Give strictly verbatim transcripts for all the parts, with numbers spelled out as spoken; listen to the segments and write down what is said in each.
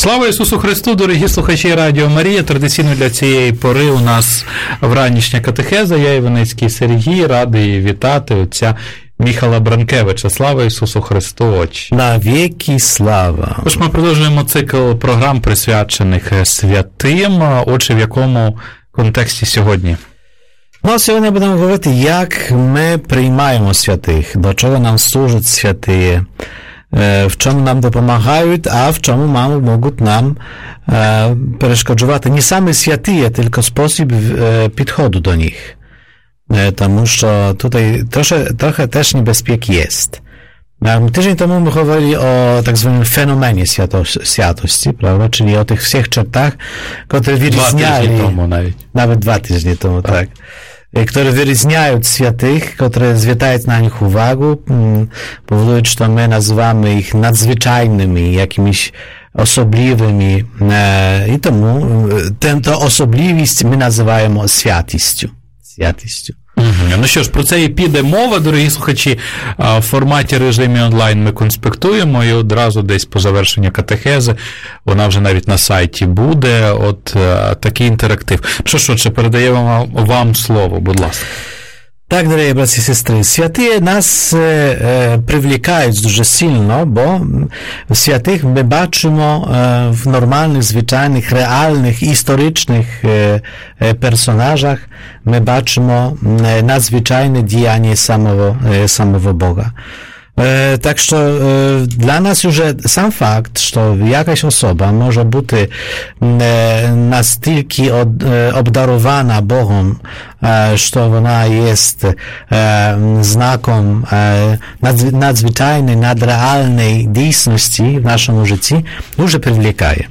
Слава Ісусу Христу, дорогі слухачі Радіо Марія. Традиційно для цієї пори у нас вранішня катехеза. Я, Іваницький Сергій, радий вітати отця Міхала Бранкевича. Слава Ісусу Христу, отче. На віки слава. Тож ми продовжуємо цикл програм, присвячених святим. Отже, в якому контексті сьогодні? Ну, сьогодні будемо говорити, як ми приймаємо святих, до чого нам служать святі, в чому нам допомагають, а в чому можуть нам перешкоджувати не самі святі, тільки спосіб підходу до них. Тому що тут trochę, trochę też niebezpiek jest. Tydzień temu my mówili o tak zwanym fenomenie światości, prawda? Czyli o tych wszystkich czertach, które wyróżniali... Dwa tygodnie temu nawet. Nawet dwa tygodnie temu, tak. tak. Które wyróżniają świętych, które zwracają na nich uwagę, powodują, że my nazywamy ich nadzwyczajnymi, jakimiś osobliwymi i temu tę osobliwość my nazywamy świętością. Świętością. Угу. Ну що ж, про це і піде мова, дорогі слухачі. В форматі режимі онлайн ми конспектуємо і одразу десь по завершенню катехези, вона вже навіть на сайті буде, от такий інтерактив. Що ж, отже, передаємо вам слово, будь ласка. Tak, drogie bracia i siostry, święty nas e, привлікаją дуже сильно, bo w świętych my baczymy e, w normalnych, zwyczajnych, realnych, historycznych e, e, personażach, my baczymy e, nadzwyczajne działanie samego, e, samego Boga. E, tak, że e, dla nas już sam fakt, że jakaś osoba może być e, настільки od, e, obdarowana Bogiem, e, że ona jest e, znakiem e, nadz, nadzwyczajnej, nadrealnej dійсності w naszym życiu, już привлікає.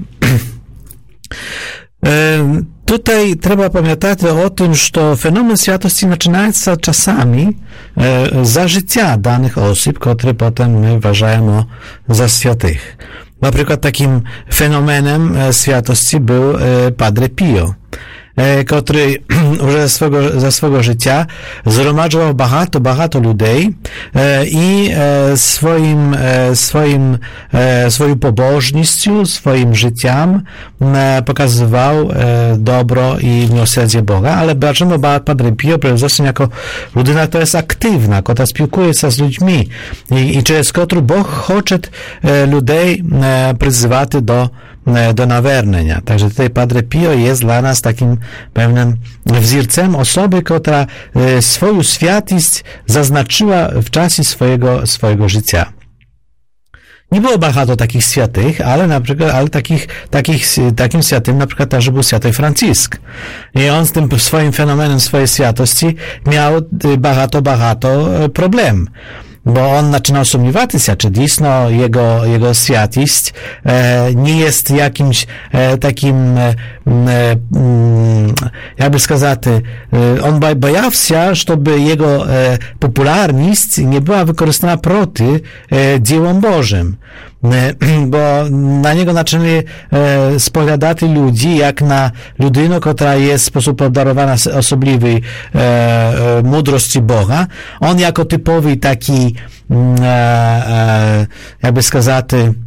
e, Tutaj trzeba pamiętać o tym, że fenomen świętości zaczyna się czasami e, za życia danych osób, które potem my uważamy za świętych. Na przykład takim fenomenem świętości był e, Padre Pio, e, który już za swego, za swego życia zgromadził bardzo, bardzo ludzi e, i e, swoim, e, swoim, e, swoją pobożnością, swoim życiem e, pokazywał e, dobro i miłosierdzie Boga, ale zobaczymy Padre Pio przede wszystkim jako ludyna, która jest aktywna, która spiłkuje się z ludźmi i, i przez którą Bóg chce e, ludzi e, przyzywać do do nawernienia. Także tutaj Padre Pio jest dla nas takim pewnym wzorcem osoby, która swoją świętość zaznaczyła w czasie swojego, swojego życia. Nie było bardzo takich świętych, ale na przykład, ale takich, takich, takim świętym na przykład też był święty Franciszek. I on z tym swoim fenomenem swojej świętości miał bardzo, bardzo problem. Bo on zaczynał sumniować się, czy dійсно jego, jego świętość e, nie jest jakimś e, takim, e, e, jakby сказать, e, on bał się, żeby jego e, popularność nie była wykorzystana proti e, dziełom Bożym. Bo na niego zaczęli e, spoglądać ludzi jak na ludynę, która jest w sposób obdarowana osobliwej e, e, mądrości Boga. On jako typowy taki e, e, jakby сказать,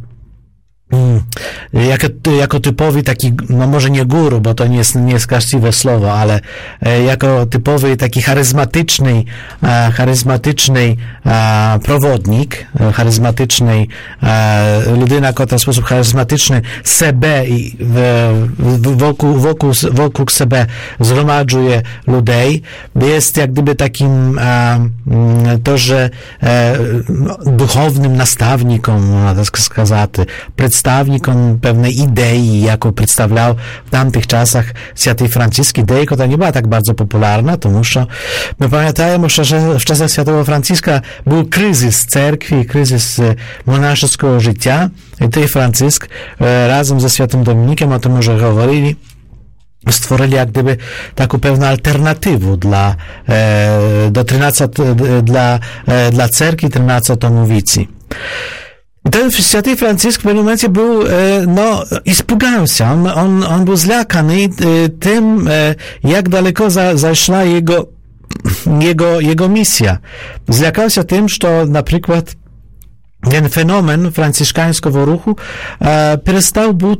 jako, jako typowy taki, no może nie guru, bo to nie jest, nie jest właściwe słowo, ale e, jako typowy taki charyzmatyczny, e, charyzmatyczny e, przewodnik, e, charyzmatyczny e, ludyna, która w sposób charyzmatyczny sebe i w, wokół, wokół, wokół sebe zgromadzuje ludzi, jest jak gdyby takim e, to, że e, duchownym nastawnikom, można tak сказать, przedstawnikom pewnej idei, jaką przedstawiał w tamtych czasach święty Franciszek, idei, która nie była tak bardzo popularna, to muszę, my pamiętajmy, że w czasach świętego Franciszka był kryzys cerkwi, kryzys monaszego życia i tutaj Franciszek razem ze świętym Dominikiem, o tym już mówili, stworzyli jak gdyby taką pewną alternatywę dla, e, do trzynastu, dla, e, dla cerkwi trzynastotomowicy. Ten święty Franciszek w pewnym momencie był, no, испугał się. On, on, on był zlakany tym, jak daleko za, zaszła jego, jego, jego misja. Zlakał się tym, że na przykład ten fenomen franciszkańskiego ruchu e, przestał być,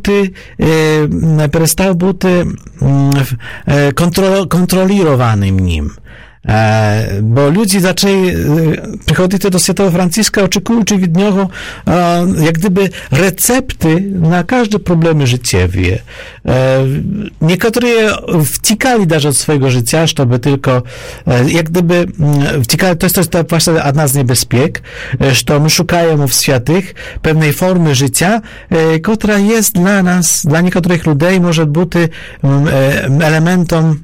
e, przestał być e, kontro, kontrolowanym nim. E, bo ludzie zaczęli e, przychodzić do świętego Franciszka, oczekując od niego e, jak gdyby recepty na każde problemy życiowe. E, niektórzy wciekali даже od swojego życia, żeby tylko e, jak gdyby wciekali, to jest, to jest właśnie jedna z niebezpiek, że my szukamy w świętych pewnej formy życia, e, która jest dla nas, dla niektórych ludzi może być e, elementem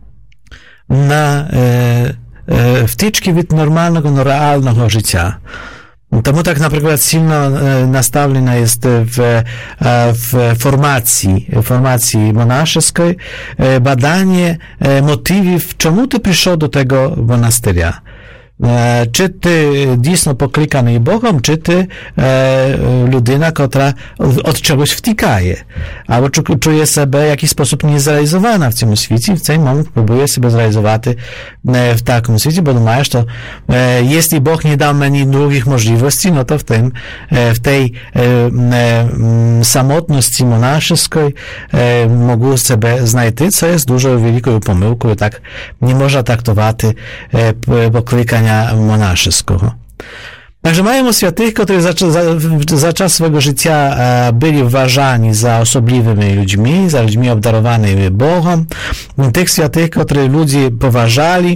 na e, e, wtyczki od normalnego, no, realnego życia. Tomu tak na przykład silno e, nastawiona jest w, e, w formacji, formacji monaszewskiej e, badanie e, motywów, czemu ty przyszedł do tego monasteria. E, czy ty dійсно poklikaний Bogom, czy ty e, ludyna, która od czegoś wtikaje, albo czuje себе w jakiś sposób niezrealizowana w tym świecie, w tym moment próbuje sobie zrealizować e, w takim świecie, bo думаешь, że e, jeśli Bóg nie dał mi drugich możliwości, no to w tym, e, w tej e, e, samotności monaszewskiej e, mogę sobie znajти, co jest dużo wielką pomyłką, tak nie można traktować e, poklikania monaszewskiego. Także mamy świętych, którzy za, za, za czas swojego życia byli uważani za osobliwymi ludźmi, za ludźmi obdarowanymi Bogiem, tych świętych, których ludzie poważali,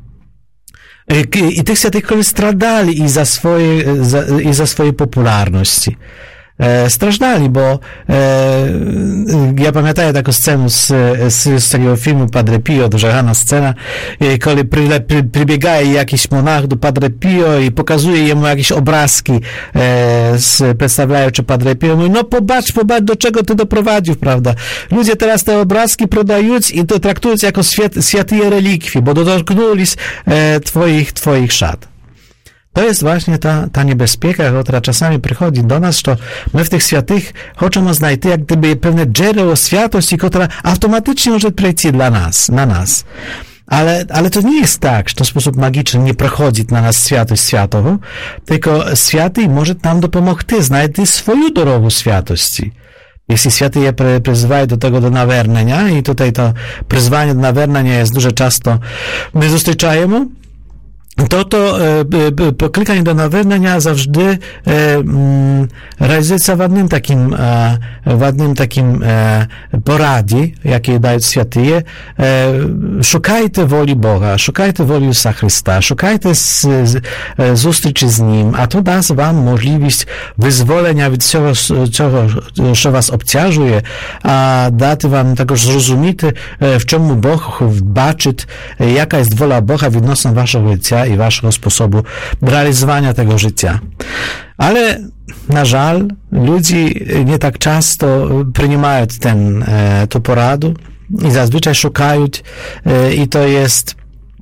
i, i tych świętych, którzy stradali i za swoje, za, i za swojej popularności. E, strażdali, bo e, ja pamiętam taką scenę z, z, z tego filmu Padre Pio, duża rana scena, i kiedy przy, przy, przybiegaje jakiś monach do Padre Pio i pokazuje jemu jakieś obrazki e, z, przedstawiające Padre Pio, mówi, no popatrz, popatrz, do czego ty doprowadził, prawda? Ludzie teraz te obrazki prodają i to traktują jako święte relikwie, bo dotknęli e, twoich, twoich szat. To jest właśnie ta, ta niebezpieka, która czasami przychodzi do nas, że my w tych świętych chcemy znaleźć jak gdyby pewne dzieło świętości, która automatycznie może przejść dla nas, na nas. Ale, ale to nie jest tak, że to w sposób magiczny nie prochodzi na nas świętość światową, tylko święty może nam dopomóc znaleźć swoją drogę świętości. Jeśli święty je przyzywają do tego do nawernenia i tutaj to przyzwanie do nawernenia jest dużo często my dostrzegamy, to to e, poklikanie do nawernenia zawsze e, mm, realizuje w ładnym takim, e, ładnym takim e, poradzie, jakie dają świętyje. E, szukajcie woli Boga, szukajcie woli Jezusa Chrysta, szukajcie z, z, zustryczy z Nim, a to da wam możliwość wyzwolenia od czego, czego, co was obciążuje, a da wam tego zrozumieć, w czemu Bóg baczy, jaka jest wola Boga odnośnie waszego życia i waszego sposobu realizowania tego życia. Ale na żal ludzie nie tak często przyjmują ten, tę poradę i zazwyczaj szukają i to jest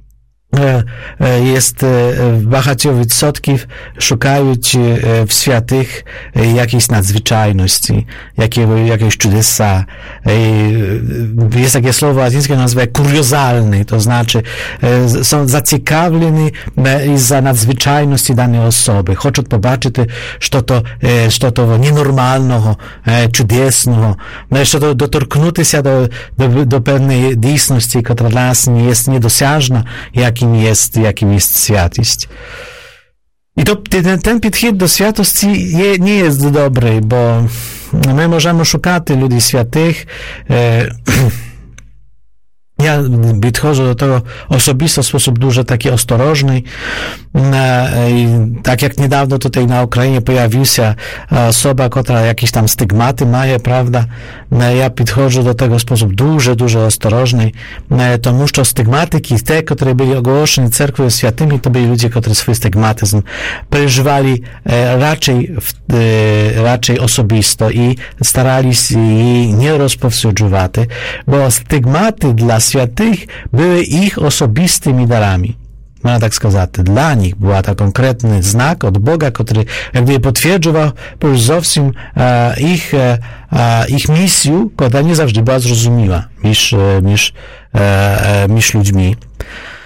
jest w багатьох відсотків шукають w świętych jakiejś nadzwyczajności, jakiego, jakiegoś czudesa. Jest takie słowo łacińskie, nazwa kuriozalny, to znaczy są zaciekawieni za nadzwyczajności danej osoby. Chcą zobaczyć, co to, co to nienormalnego, czudesnego, co to dotorknąć się do, do, do pewnej dійсності, która dla nas nie jest niedosiężna, jakim jest, jakim jest świętość. I to, ten, ten podchód do świętości je, nie jest dobry, bo my możemy szukać ludzi świętych. E, ja podchodzę do tego osobisto w sposób dużo taki ostrożny. I tak jak niedawno tutaj na Ukrainie pojawiła się osoba, która jakieś tam stygmaty ma, prawda? Ja podchodzę do tego w sposób dużo, dużo ostrożny. To muszą stygmatyki, te, które byli ogłoszeni cerkwią świętymi, to byli ludzie, którzy swój stygmatyzm przeżywali raczej, raczej osobisto i starali się jej nie rozpowsюджувати, bo stygmaty dla świętych były ich osobistymi darami. Można tak сказать, dla nich była to konkretny znak od Boga, który jakby potwierdzał już zowsім e, ich, e, ich misję, która nie zawsze była zrozumiała między, między, e, między ludźmi.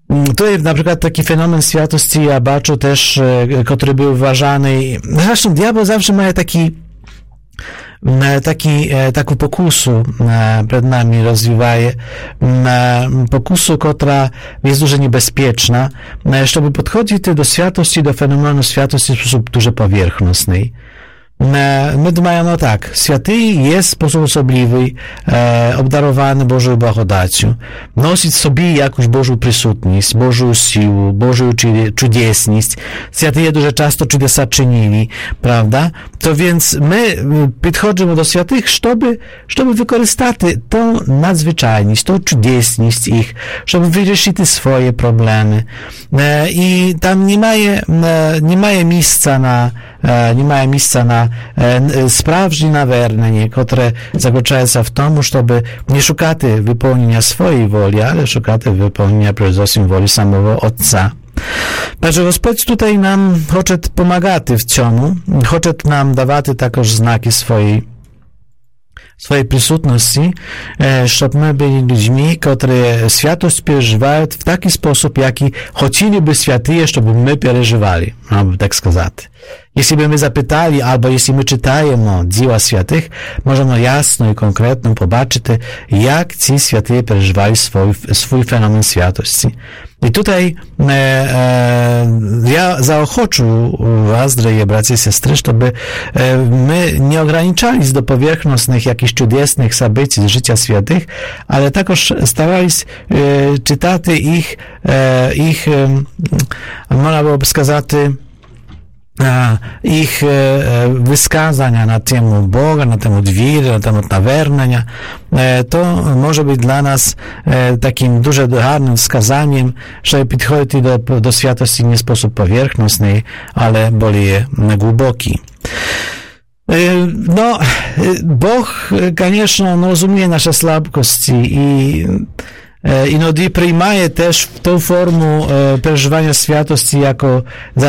To jest na przykład taki fenomen światości, ja bачу też, który był uważany. Zresztą diabeł zawsze ma taki taki, taką pokusu przed nami rozwija, pokusu, która jest dużo niebezpieczna, żeby podchodzić do światości, do fenomenu światości w sposób dużo powierzchowny. My думаем, no tak, święty jest w sposób osobliwy, e, obdarowany Bożą благодатью, nosić sobie jakąś Bożą przysutność, Bożą siłę, Bożą cudesność. Święty дуже часто чудеса czynili, prawda? To więc my podchodzimy do świętych, żeby, żeby wykorzystać tą nadzwyczajność, tą cudesność ich, żeby wyrzešić swoje problemy. E, I tam nie ma, e, nie ma miejsca na nie ma miejsca na sправжнє навернення, które zakończa się w tym, żeby nie szukać wypełnienia swojej woli, ale szukać wypełnienia przede wszystkim woli samego Ojca. Także Господь tutaj nam chce pomagać w tym, chce nam dawać także znaki swojej swojej przysutności, żeby my byli ludźmi, którzy światość przeżywają w taki sposób, jaki chcieliby święty, żeby my przeżywali, aby tak сказать. Jeśli by my zapytali, albo jeśli my czytajemy dzieła świętych, możemy jasno i konkretnie zobaczyć, jak ci święty przeżywali swój, swój fenomen świętości. I tutaj e, e, ja zaochoczę was, drogie bracia i siostry, żeby e, my nie ograniczali do powierzchownych jakichś cudesnych zabytków z życia świętych, ale także starali się e, czytać ich, e, ich e, można byłoby сказać, ich wyskazania na temat Boga, na temat wiary, na temat naвернення, to może być dla nas takim dużo гарним wskazaniem, żeby podchodzić do, do świętości nie w sposób powierzchowny, ale bardziej głęboki. No, Bóg, конечно, rozumie nasze słabkości i іноді приймає теж ту форму е, переживання святості, яку,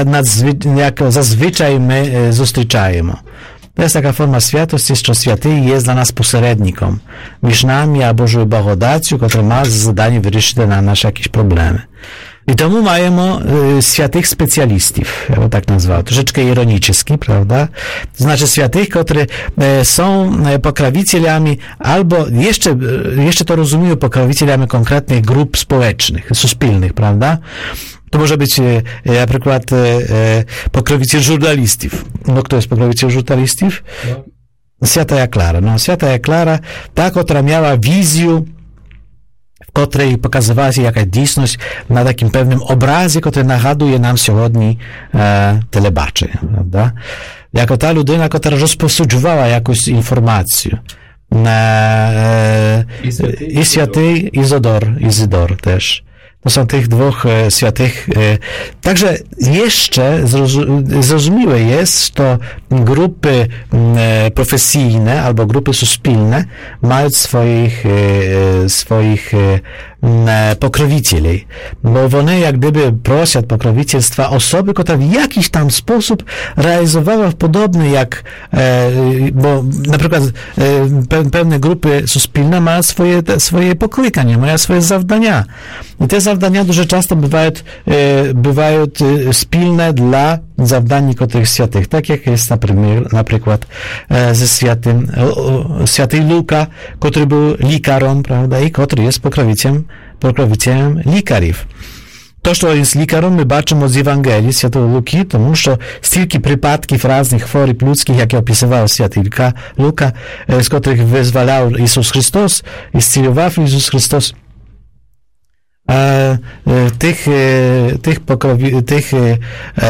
яку зазвичай ми зустрічаємо. To jest taka forma świętości, że święty jest dla nas pośrednikiem między nami a Bożą благодаттю, która ma za zadanie wyjaśnić na nasze jakieś problemy. I tomu mamy y, świętych specjalistów, ja bym tak nazwał, troszeczkę ironicznie, prawda? To znaczy świętych, którzy y, są y, pokrawicielami, albo jeszcze, y, jeszcze to rozumieją pokrawicielami konkretnych grup społecznych, suspilnych, prawda? To może być y, na przykład y, y, pokroviciel żurnalistów. No kto jest pokroviciel żurnalistów? No. Święta Klara. No, Święta Klara, ta, która miała wizję, w której pokazywała się jakaś dійсність na takim pewnym obrazie, który nagaduje nam сьогодні e, telebaczenie, prawda? Jako ta ludyna, która rozpowsюджувała jakąś informację. E, e, I święty Izodor, Izydor też. To są tych dwóch e, świętych. E, także jeszcze zrozumiałe jest, że grupy e, profesyjne albo grupy suspilne mają swoich, e, swoich e, pokrowicieli, bo one jak gdyby prosią pokrowicielstwa osoby, która w jakiś tam sposób realizowała podobny jak, e, bo na przykład e, pewne grupy suspilne mają swoje, swoje poklykania, mają swoje zadania. I te zadania дуже часто бувають, e, бувають спільne dla zadań niektórych świętych, tak jak jest na przykład e, ze świętym święty Luka, który był likarom, prawda, i który jest pokrowiciem, pokrowiciem likarów. To, що jest likarom, my бачимо z Ewangelii świętego Luki, тому що стільки przypadków różnych chorób ludzkich, jakie opisywał święty Luka, Luka, z których wyzwalał Jezus Chrystus i zcielował Jezus Chrystus, E, tych, tych, pokrowi, tych e,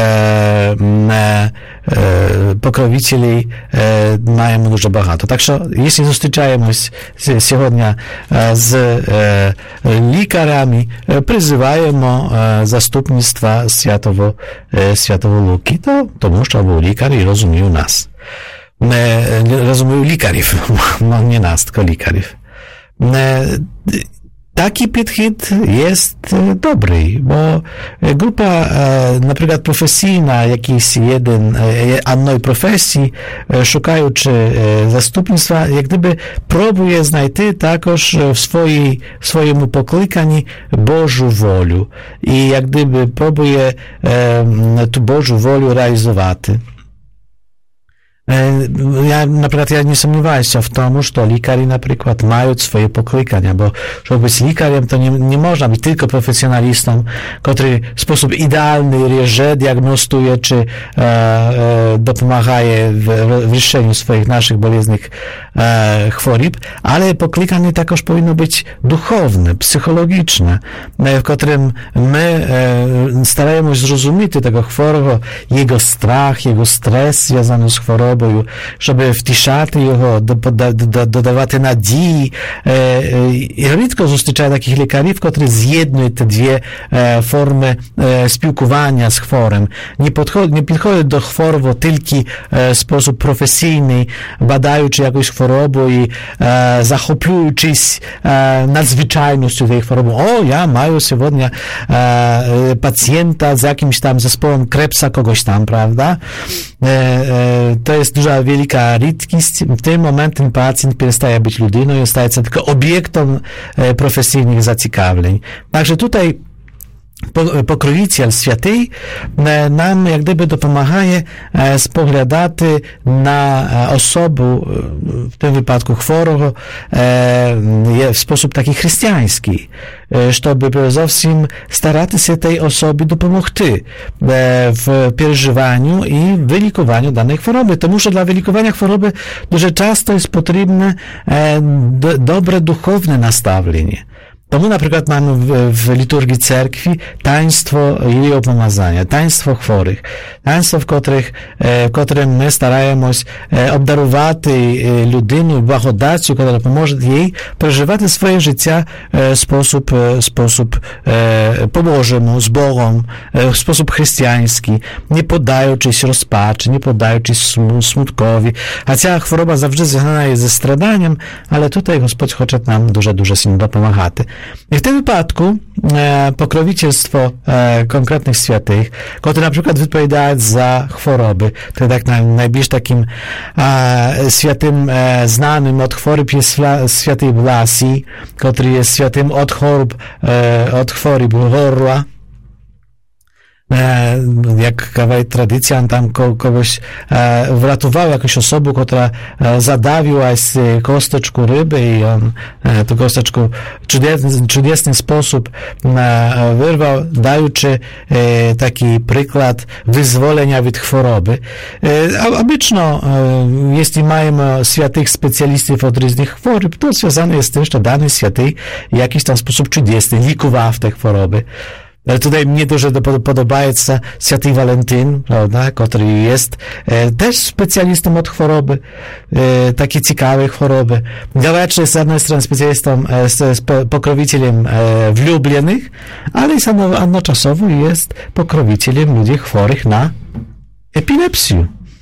e, pokrowicieli e, mają dużo багато. Także jeśli zустрічаємось сьогодні z e, likarzami, przyzywajemy e, zastupnictwa świętego, e, świętego Luki, to, to muszą był likar i rozumiał nas. E, rozumiał likarów, no nie nas, tylko likarów. E, taki підхід jest dobry, bo grupa, na przykład profesійna, jakiś jeden jednej profesji, szukając zastupnictwa, jak gdyby próbuje znajти також в своїй, в своєму покликанні Божу волю. І як gdyby próbuje ту Божу волю реалізувати. Ja, na przykład, ja nie sumniewałem się w tym, że lekarze na przykład mają swoje poklykania, bo żeby być lekarzem, to nie, nie można być tylko profesjonalistą, który w sposób idealny reże, diagnostuje, czy e, e, dopomaga w, w решeniu swoich naszych bolesnych e, chorób, ale poklykanie także powinno być duchowne, psychologiczne, w którym my e, staramy się zrozumieć tego chorego, jego strach, jego stres związany z chorobą, żeby wtiszати його, додавати надії. І рідко зустрічаю таких лікарів, котрі з'єднують ті дві форми спілкування з хворим. Не підходять, не підходять до хворого тільки в спосіб професійний, бадаючи якусь хворобу і захоплюючись надзвичайністю цієї хвороби. О, я маю сьогодні пацієнта з якимось там зespołem Krebsa kogoś tam, prawda? To jest duża, wielka rzadkość. W tym momencie ten pacjent przestaje być ludyną i staje się tylko obiektem profesjonalnych zaciekawień. Także tutaj покровитель святий нам як gdyby допомагає споглядати на особу, в тому випадку хворого, в спосіб такий християнський, щоб зовсім старатися tej osobie допомогти w przeżywaniu i wylікуванню danej choroby. Тому що для wylikowania choroby дуже часто jest potrzebne dobre duchowne nastawienie. Тому, наприклад, mamy w, w liturgii cerkwi taństwo jej pomazania, taństwo chorych, taństwo, w, których, w którym my staramy się obdarować ludину благодаттю, która pomoże jej przeżywać swoje życie w sposób, sposób po Bożemu, z Bogiem, w sposób chrześcijański, nie poddając się rozpaczy, nie poddając się smutkowi. Chociaż choroba zawsze związana jest ze stradaniem, ale tutaj Господь chce nam dużo, dużo się dopomagać. I w tym wypadku e, pokrowicielstwo e, konkretnych świętych, które na przykład wypowiadają za choroby, to tak na, najbliżej takim e, świętym e, znanym od chorób jest święty Blasji, który jest świętym od chorób, e, od chorób gorła. Jak kawałek tradycja, on tam kogoś wratował, jakąś osobę, która zadawiła z kosteczku ryby i on tę kosteczkę w cudowny sposób wyrwał, dający taki przykład wyzwolenia od choroby. Obyczno, jeśli mamy świętych specjalistów od różnych chorób, to związane jest z tym, że dany święty w jakiś tam sposób cudowny likował te choroby. Ale tutaj mnie дуже подобається святий Валентин, правда, który jest e, też specjalistą od choroby, e, takie ciekawe choroby. Gałecz jest z jednej strony specjalistą, e, z, z pokrowicielem e, wlubionych, ale jednoczasowo jest pokrowicielem ludzi chorych na epilepsję.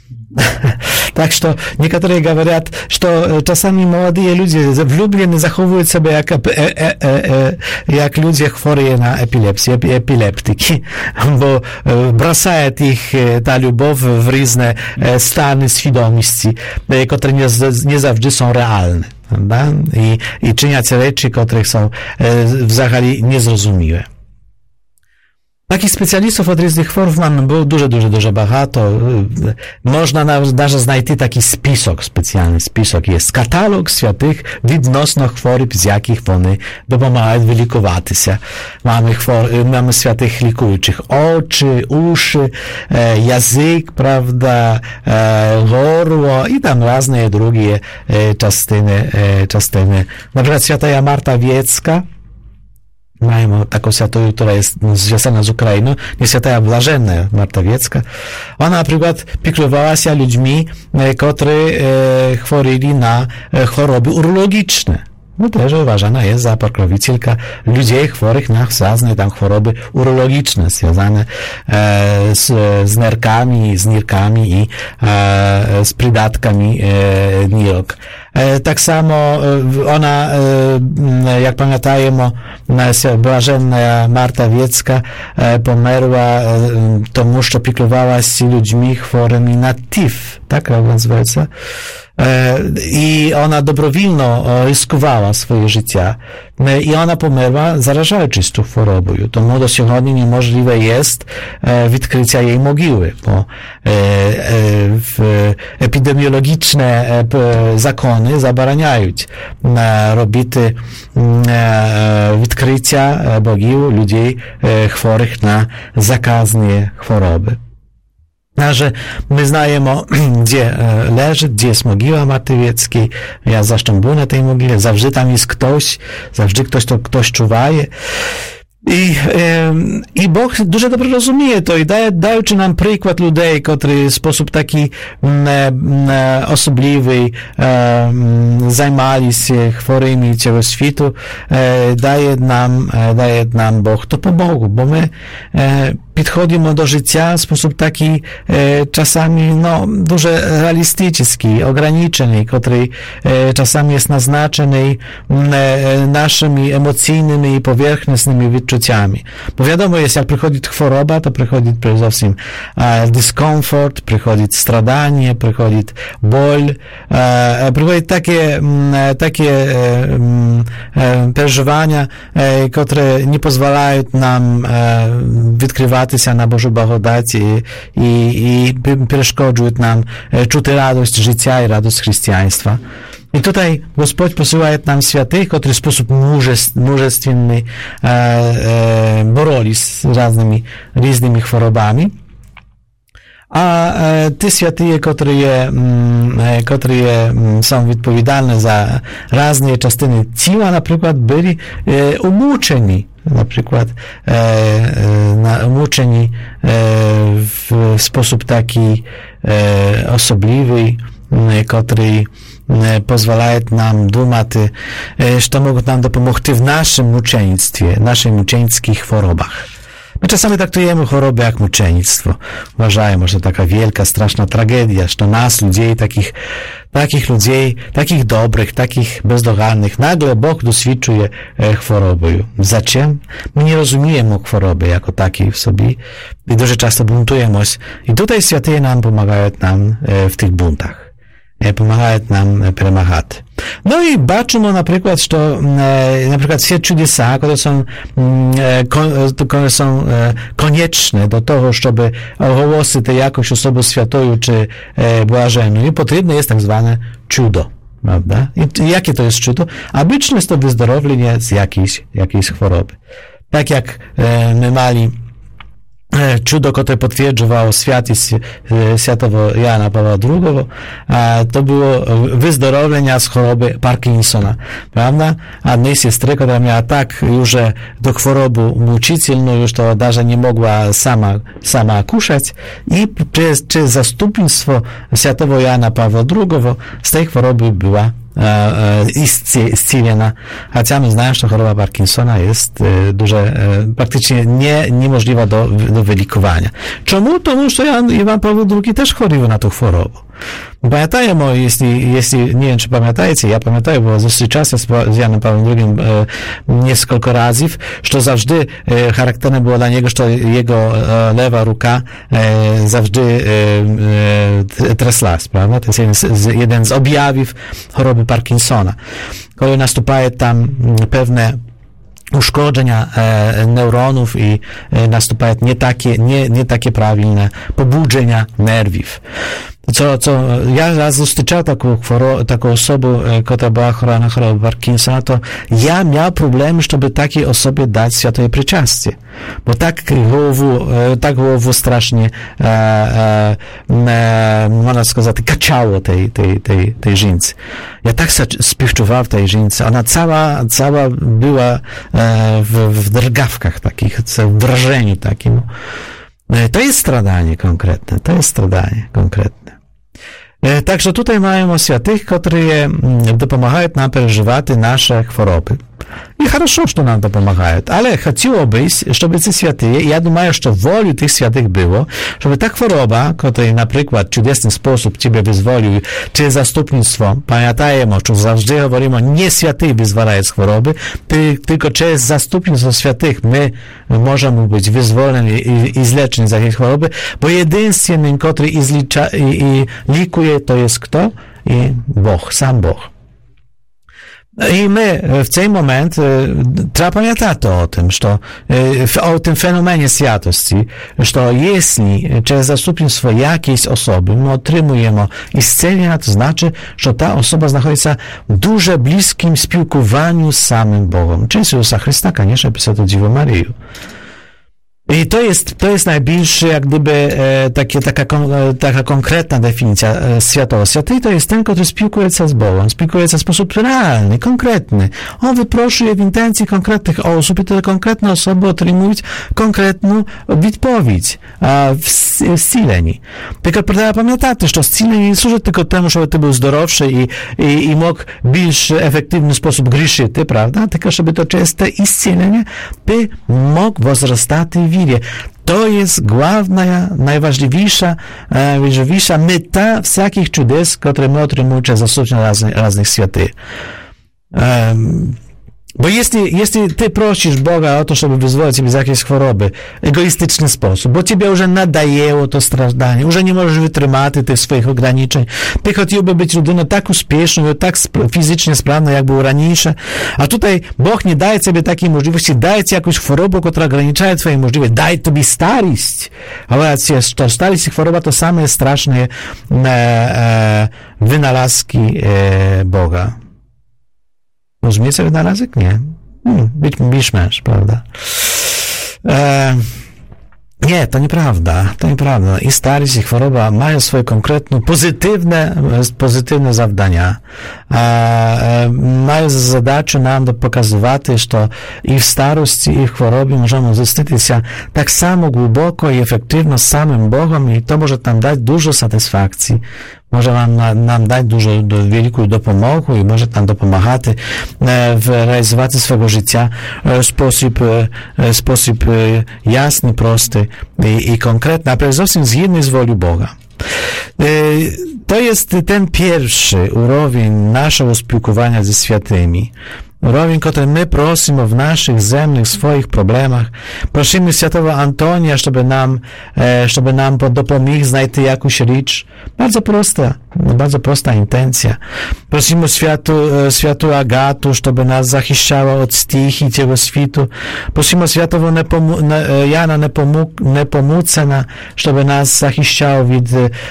Tak, że niektórzy mówią, że czasami młodzi ludzie wlubieni zachowują się jak, e, e, e, jak ludzie chorzy na epilepsję, epileptyki, bo brasają ich ta lubow w różne stany świadomości, które nie, nie zawsze są realne. Prawda? I, i czynią rzeczy, które są w zasadzie niezrozumiałe. Takich specjalistów od różnych chorób mamy było dużo, dużo, dużo багато. Można nawet znaleźć taki spisok, specjalny spisok. Jest katalog świętych відносно chorób, z jakich one dopomagają wylikować się. Mamy, chwor, mamy świętych likujących oczy, uszy, e, język, prawda, e, gorło i tam różne drugie e, частини, e, частини. Na przykład święta Marta Wiecka. Mamy taką świętą, która jest związana z Ukrainą, jest święta Blażenna Marta Wiecka. Ona na przykład piklowała się ludźmi, którzy chorili na choroby urologiczne. No też uważana jest za pokrowicielka ludzi chorych na różne tam choroby urologiczne, związane e, z, z nerkami, z nirkami i e, z przydatkami e, nirok. Tak samo ona, jak pamiętajemy, błażenna Marta Wiecka pomerła tomu, że opiekowała się ludźmi chorymi na T I F, tak nazywaється. I ona dobrowolnie ryskowała swoje życie i ona pomerła zarażaючись tą chorobą. Тому do сьогодні niemożliwe jest odkrycie jej mogiły, bo epidemiologiczne zakony zabraniają robić odkrycia mogił ludzi chorych na zakazne choroby. że my znajemy, gdzie leży, gdzie jest mogiła Marty Wieckiej. Ja zresztą był na tej mogile. Zawsze tam jest ktoś, zawsze ktoś to ktoś czuwaje. I, i Bóg дуже dobrze rozumie to i daje, daючи nam przykład ludzi, którzy w sposób taki osobliwy zajmowali się chorymi całego światu, daje nam, daje nam Bóg to pomogło, bo my podchodzimy do życia w sposób taki czasami no, дуже realistyczny, ograniczony, który czasami jest naznaczony naszymi emocjnymi i powierzchownymi wyczuciami. Bo wiadomo jest, jak przychodzi choroba, to przychodzi przede wszystkim dyskomfort, przychodzi stradanie, przychodzi ból, przychodzi takie, takie przeżywania, które nie pozwalają nam odkrywać się na Bożą blagodat i, i, i przeszkodzą nam czuć radość życia i radość chrześcijaństwa. I tutaj Gospodź posyła nam świętych, którzy w sposób mужественny e, e, boroli z raznymi, różnymi chorobami. A e, te święte, które, e, które są odpowiedzialne za różne częściny ciała, na przykład byli e, umuczeni, na przykład e, e, umuczeni e, w, w sposób taki e, osobliwy, e, który pozwalają nam думать, że mogą nam dopomóc w naszym muczeństwie, naszych muczeńskich chorobach. My czasami traktujemy chorobę jak muczeństwo. Uważajmy, że to taka wielka, straszna tragedia, że nas, ludzi, takich, takich ludzi, takich dobrych, takich bezdogannych, nagle Bóg doświadczuje choroby. Zaczem? My nie rozumiemy choroby jako takiej w sobie i дуже często buntujemy się. I tutaj święty nam pomagają nam w tych buntach. Pomagają nam przemagać. No i baczymy na przykład, że na przykład wszystkie cudesa, które są, które są konieczne do tego, żeby ogłosić tę jakość osoby świętej czy błażennej, potrzebne jest tak zwane cudo. Prawda? I jakie to jest cudo? Obyczne jest to wyzdrowienie z jakiejś, jakiejś choroby. Tak jak my mali cudo, które potwierdzało świętość świętego Jana Pawła drugiego, to było wyzdrowienie z choroby Parkinsona, prawda? A dnes siostry, która miała tak już do choroby mucicielną, już to даже nie mogła sama, sama kuszać i przez, przez zastupnictwo świętego Jana Pawła drugiego z tej choroby była iscilena. Chociaż my znamy, że choroba Parkinsona jest duże, praktycznie nie, niemożliwa do, do wylikowania. Czemu? To że Jan, Jan Paweł drugi też chorował na tą chorobę. Pamiętajmy, jeśli, jeśli, nie wiem, czy pamiętajcie, ja pamiętam, bo zустрічався z Janem Pawłem drugim e, nieskoľko razy, że zawsze e, charakterne było dla niego, że jego e, lewa ruka e, zawsze e, e, tresłaś, prawda? To jest jeden z, jeden z objawów choroby Parkinsona. Kiedy następuje tam pewne uszkodzenia e, neuronów i e, następują nie takie, nie, nie takie prawidłne pobudzenia nerwów. Co, co, ja raz zustyczał taką, taką osobę, która była chora na chorobę Parkinsona, to ja miał problem, żeby takiej osobie dać święte przyczastie. Bo tak głowu, tak głowu strasznie, e, e, e, można сказать, kaczało tej, tej, tej, tej żeńcy. Ja tak spiewczuwał tej żeńcy. Ona cała, cała była e, w, w drgawkach takich, w wrażeniu takim. To jest stradanie konkretne, to jest stradanie konkretne. Także tutaj mamy świętych, którzy dopomagają nam przeżywać nasze choroby. И хорошо, что нам это помогает. Але хотілося, щоб ці святі, я думаю, що волю тих святих було, щоб та хвороба, яка, наприклад, чудесний спосіб тебе визволює, чи заступництво, пам'ятаємо, що завжди говоримо, не святий визволяє з хвороби, тільки через заступництво святих ми можемо бути визволені і, і злечені за ті хвороби, бо єдинственний, котрий і, зліча, і, і лікує, то є хто? І Бог, сам Бог. I my w ten moment trzeba pamiętać o tym, że o tym fenomenie świętości, że jeśli przez zastępstwo jakiejś osoby my otrzymujemy iscenia, to znaczy, że ta osoba znajduje się w dużo bliskim spiłkowaniu z samym Bogiem. Czyli Jezusa Chrysta, конечно, pisał to Dziwo Maryju. I to jest, to jest najbliższe, jak gdyby, e, takie, taka, e, taka konkretna definicja e, światowa. Święty to jest ten, który spiłkuje się z Bogiem, spiłkuje się w sposób realny, konkretny. On wyproszuje w intencji konkretnych osób i te konkretne osoby otrzymują konkretną odpowiedź a, w, w zcileni. Tylko trzeba pamiętać, że zcilenie nie służy tylko temu, żeby ty był zdrowszy i, i, i mógł w bardziej efektywny sposób grzeszyć, prawda? Tylko żeby to przez te zcilenie ty mógł wzrastać w wierze. To jest główna, najważniejsza, najważniejsza meta wszelkich cudes, które my otrzymujemy przez zastąpienie różnych, różnych świętych. Um, Bo jeśli, jeśli ty prosisz Boga o to, żeby wyzwolić ciebie z jakiejś choroby, egoistyczny sposób, bo ciebie już nadajęło to stradanie, już nie możesz wytrzymać tych swoich ograniczeń, ty chciałby być ludyną tak uspieszną, tak fizycznie sprawną, jak było raniejsze, a tutaj Bóg nie daje sobie takiej możliwości, daje ci jakąś chorobę, która ogranicza twoje możliwości, daje tobie starość. Ale starość i choroba to same straszne e, e, wynalazki e, Boga. Rozumiecie wynalazek? Nie. Hmm, Biszmesz, prawda? E, nie, to nieprawda. To nieprawda. I starość, i choroba mają swoje konkretne, pozytywne, pozytywne zadania. E, mają za zadачу nam do pokazywać, że i w starości, i w chorobie możemy zostać się tak samo głęboko i efektywno z samym Bogiem i to może nam dać dużo satysfakcji. Może nam, nam dać dużo, do, wielką dopomogę i może nam dopomagać w realizacji swojego życia w sposób, w sposób jasny, prosty i, i konkretny, a przede wszystkim zgodny z wolą Boga. To jest ten pierwszy urowień naszego spiłkowania ze świętymi. Urowień, który my prosimy w naszych zemnych swoich problemach. Prosimy świętego Antonia, żeby nam, żeby nam dopomógł znaleźć jakąś rzecz. Bardzo prosta, bardzo prosta intencja. Prosimy świętą, świętą Agatę, żeby nas zachiszczała od stichi tego świtu. Prosimy świętego Jana Nepomucena, żeby nas zachiszczał від,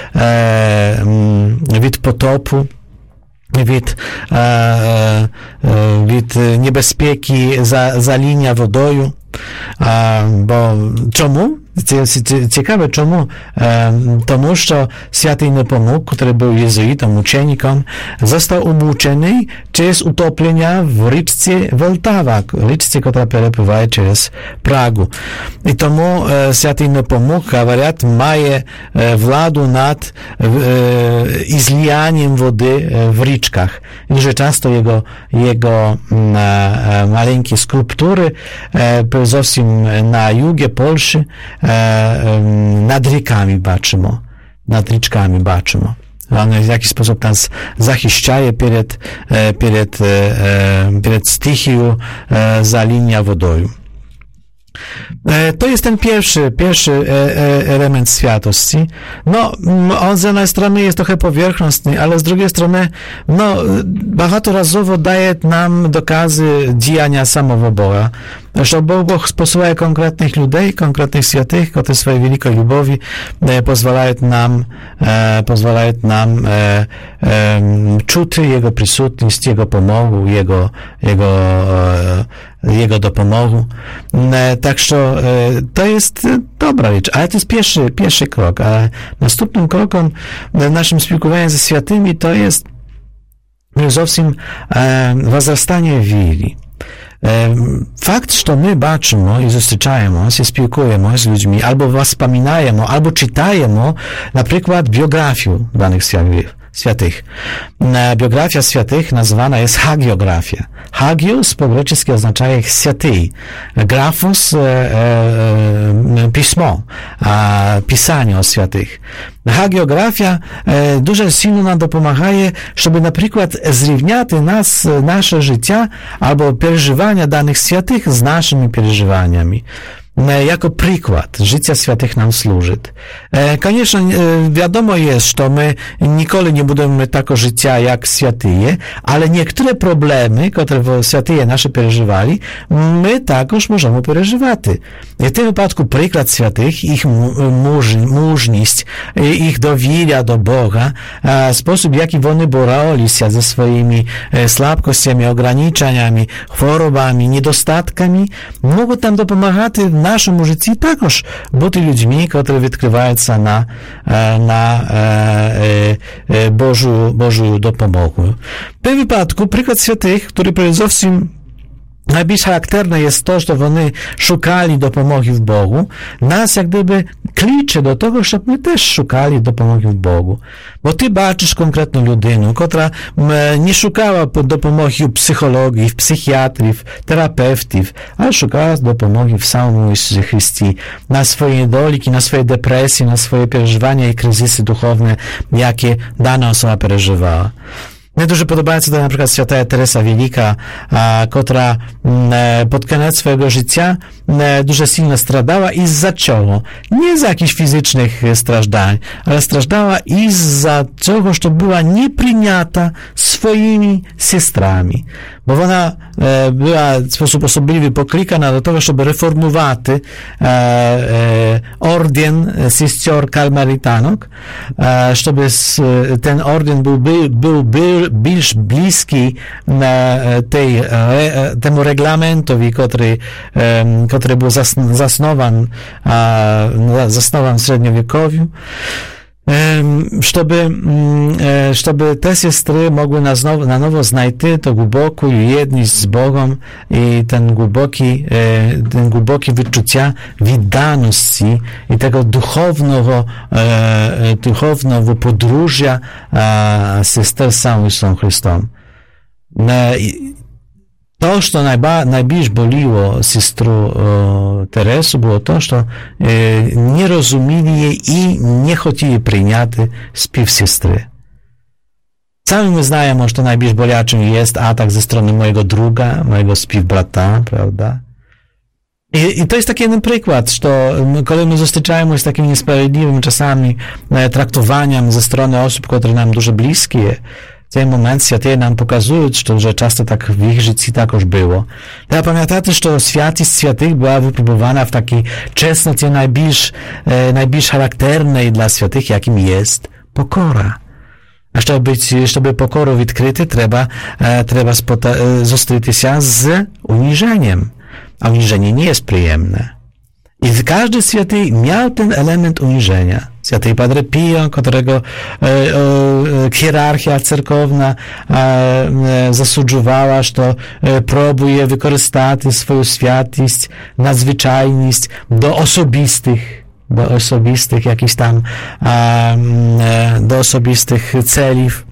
від potopu. Від, e, від niebezpieki za, zalinia wodою. Bo czemu? Ciekawe czemu? Тому що святий Непомук, który był jezuitą, uczennikiem, został umuczony przez utopienie w річці Волтава, річці, która перепливає через Прагу. I тому святий Непомук, говорят, має владу над izlijaniem wody w річках. Дуже часто jego, jego маленькі скульптури zowsім na jugie Polszy nad rzekami baczymy, nad rzeczkami baczymy. On w jakiś sposób nas zachiszczaje przed, przed, przed stichią zalinia wodою. To jest ten pierwszy, pierwszy element świętości. No, on z jednej strony jest trochę powierzchowny, ale z drugiej strony, no, багаторазово daje nam dokazy działania samego Boga. Że Bóg posyła konkretnych ludzi, konkretnych świętych, które swojej wielkiej lubowi pozwalają nam, pozwalają nam czuć Jego присутність, Jego pomogę, Jego, Jego, Jego dopomogę. Tak, że to jest dobra rzecz, ale to jest pierwszy, pierwszy krok. A następnym krokiem w naszym spiłkowaniu ze świętymi to jest zowsім wzrastanie wiary. Fakt, że my baczymy i zostrzyczajemy, się spiłkujemy z ludźmi, albo wspominajemy, albo czytajemy, na przykład biografię danych świętych. Biografia świętych nazywana jest hagiografia. Hagios po grecku oznacza święty. Grafos e, e, pismo, a pisanie o świętych. Hagiografia e, дуже сильно нам допомагає, щоб, наприклад, зрівняти нас, наше життя або переживання даних святих з нашими переживаннями. Jako przykład życia świętych nam służy. Конечно, wiadomo jest, że my nigdy nie będziemy takiego życia jak świętyje, ale niektóre problemy, które świętyje nasze przeżywali, my także możemy przeżywać. W tym wypadku przykład świętych, ich mужність, ich dowieria do Boga, sposób, w jaki oni boroli się ze swoimi słabkościami, ograniczeniami, chorobami, niedostatkami, mogą nam dopomagać w naszym życiu також бути людьми, які відкриваються на, на Божу, Божу допомогу. В tym wypadku przykład świętych, który przede wszystkim najbardziej charakterny jest to, że oni szukali dopomogi w Bogu, nas jak gdyby klicze do tego, żeby my też szukali dopomogi w Bogu. Bo ty baczysz konkretną ludynę, która nie szukała dopomogi w psychologii, w psychiatrii, w terapeutów, ale szukała dopomogi w samym Jezusie Chrystie, na swoje niedoliki, na swoje depresje, na swoje przeżywania i kryzysy duchowne, jakie dana osoba przeżywała. Mnie дуже подобається to na przykład święta Teresa Wielika, a, która e, pod koniec swojego życia e, дуже silno stradała i z-za czego? Nie za jakichś fizycznych strażdań, ale strażdała i za tego, że była nieprzyjęta swoimi siostrami. Bo ona e, była w sposób osobliwy poklikana do tego, żeby reformować e, e, orden siestior karmelitanok, e, żeby s, ten orden był, był, był, był bільш близький tej, temu reglamentowi, który, który był zasnowan, zasnowan w średniowieczowiu, żeby, żeby te siostry mogły na, znowu, na nowo znaleźć to głęboką jedność z Bogiem i ten głęboki, ten głębokie wyczucia відданості i tego duchownego, duchownego podróża sister z samym Jezusem Chrystusem. To, co najba, najbardziej boliło siostrę Teresu, było to, że nie rozumieli jej i nie chcieli przyjąć śpiew siostry. Sami my znamy, że najbardziej boliaczym jest atak ze strony mojego druga, mojego śpiew brata, prawda? I, I to jest taki jeden przykład, że kiedy my zostyczamy się z takimi niesprawiedliwymi czasami traktowaniem ze strony osób, które nam dużo bliskie, w ten moment święty nam pokazują, że często tak w ich życiu takoż było. Trzeba pamiętać, że świętość świętych była wypróbowana w takiej czesnocie najbliż, najbliż charakternej dla świętych, jakim jest pokora. A żeby być, żeby pokorą odkryty, trzeba, trzeba zostać się z uniżeniem. A uniżenie nie jest przyjemne. I każdy święty miał ten element uniżenia. Święty Padre Pio, którego e, e, hierarchia cerkowna e, zasłużowała, że e, próbuje wykorzystać swoją świętość, nadzwyczajność do osobistych, do osobistych jakichś tam, e, do osobistych celów.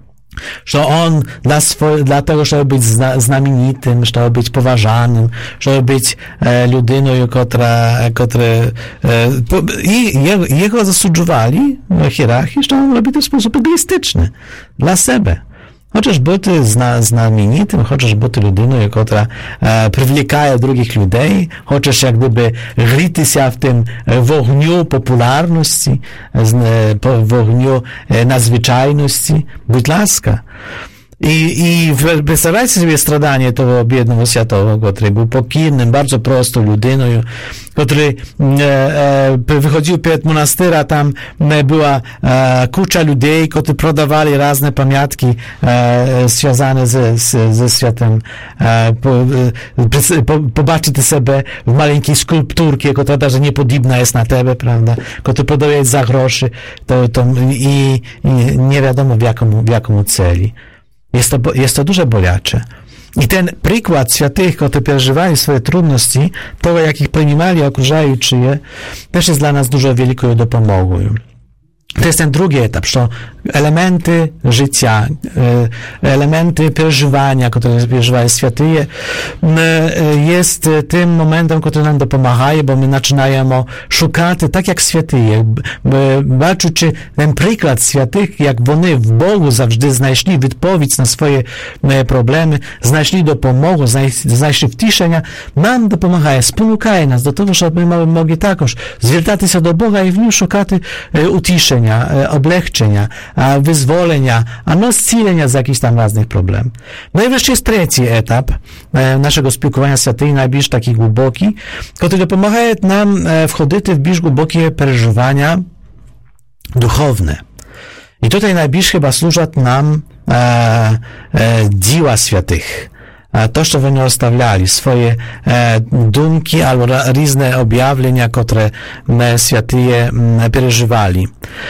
Że on dla, swoje, dla tego, żeby być zna, znamienitym, żeby być poważanym, żeby być e, ludyną, która, która e, po, i jego, jego zasłużowali w hierarchii, że on robi to w sposób egoistyczny, dla siebie. Chociaż byty zna, znamienitym, chociaż byty ludyną, która e, przywlekaje drugich ludzi, chociaż jak gdyby gryty się w tym w ogniu popularności, w ogniu e, nadzwyczajności, будь ласка. I, i przedstawiajcie sobie stradanie tego biednego świętego, który był pokirnym, bardzo prostą ludyną, który e, e, wychodził przed monastyra, tam e, była e, kucza ludzi, którzy prodawali różne pamiątki e, związane ze, z, ze światem. E, po, e, po, pobaczyć sobie w maleńkiej skulpturki, która даже nie podobna jest na tebe, prawda, który podaje za groszy, to, to, i, i nie wiadomo w jaką, w jaką celi. Jest to, jest to duże boliacze. I ten przykład świętych, którzy przeżywali swoje trudności, to jak ich przyjmowali, okrużają je, też jest dla nas dużo wielką dopomogą. To jest ten drugi etap, że elementy życia, elementy przeżywania, które przeżywają świętyje, jest tym momentem, który nam dopomaga, bo my zaczynamy szukać tak jak świętyje, bacząc ten przykład świętych, jak oni w Bogu zawsze znaleźli odpowiedź na swoje problemy, znaleźli dopomogę, znaleźli wciszenia, nam dopomaga, spонукає nas do tego, żeby my mogli також звертатися до Бога і в ньому шукати утішення, облегчення, wyzwolenia, a no zcilenia z jakichś tam różnych problemów. No i wreszcie jest trzeci etap naszego spілкування святий, najbliż taki głęboki, który pomaga nam wchodzić w bliż głębokie przeżywania duchowne. I tutaj najbliż chyba służą nam e, e, dzieła świętych. To, co oni ostawiali, swoje e, dumki albo różne objawienia, które świętyje przeżywali.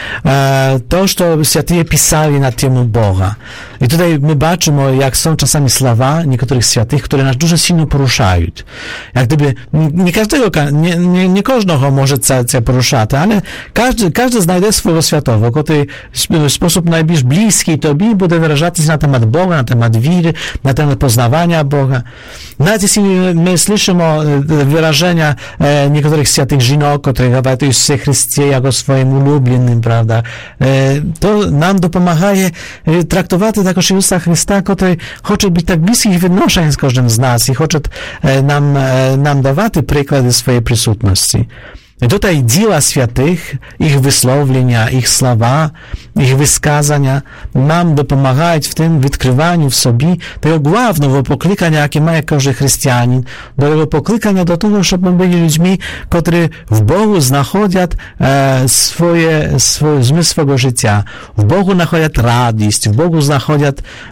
E, to, co świętyje pisali na temu Boga. I tutaj my baczymy, jak są czasami słowa niektórych świętych, które nas dużo silno poruszają. Jak gdyby, nie każdego, nie, nie, nie każdego może się poruszać, ale każdy, każdy znajdzie swojego świętego, który w sposób najbliż bliski tobie będzie wyrażać się na temat Boga, na temat wiry, na temat poznawania Boga. Nawet jeśli my słyszymy wyrażenia e, niektórych świętych żynok, które gawatują się Chrystie jako swoim ulubionym, prawda, e, to nam dopomaga e, traktować також Ісуса Христа, котрий хоче бути так близьких відношень з кожним з нас і хоче е, нам, е, нам давати приклади своєї присутності. I tutaj dzieła świętych, ich wysłowienia, ich słowa, ich wyskazania nam dopomagają w tym odkrywaniu w sobie tego głównego poklikania, jakie ma każdy chrześcijanin, do tego poklikania do tego, żeby byli ludźmi, którzy w Bogu znajdują e, swoje, swoje zmysł swojego życia, w Bogu znajdują radość, w Bogu znajdują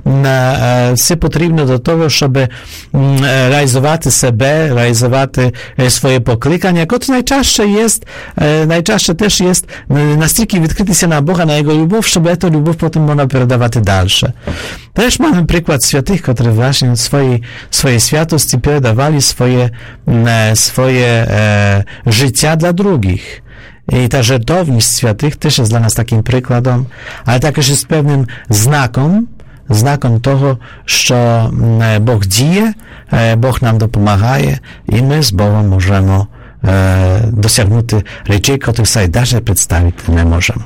e, wszystko potrzebne do tego, żeby e, realizować siebie, realizować e, swoje poklikania, które najczęściej jest, e, najczęściej też jest настільки відкритися на Бога, на Його любов, щоб цю любов потім можна передавати далі. Też mamy przykład świętych, którzy właśnie swojej, swojej świętości передавали swoje, e, swoje e, życia dla drugich. I ta żertowność świętych też jest dla nas takim przykładem, ale także jest pewnym znakiem, znakiem tego, że Bóg dzieje, Bóg nam dopomaga i my z Bogiem możemy досягнути речей, котрих sobie даже представити не можемо.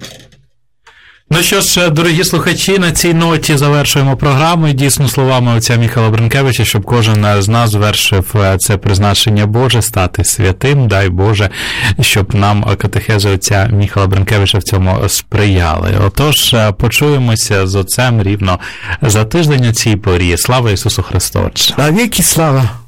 Ну що ж, дорогі слухачі, на цій ноті завершуємо програму. І дійсно словами отця Михайла Бринкевича, щоб кожен з нас звершив це призначення Боже, стати святим, дай Боже, щоб нам катехези отця Михайла Бринкевича в цьому сприяли. Отож, почуємося з отцем рівно за тиждень у цій порі. Слава Ісусу Христу! На віки слава!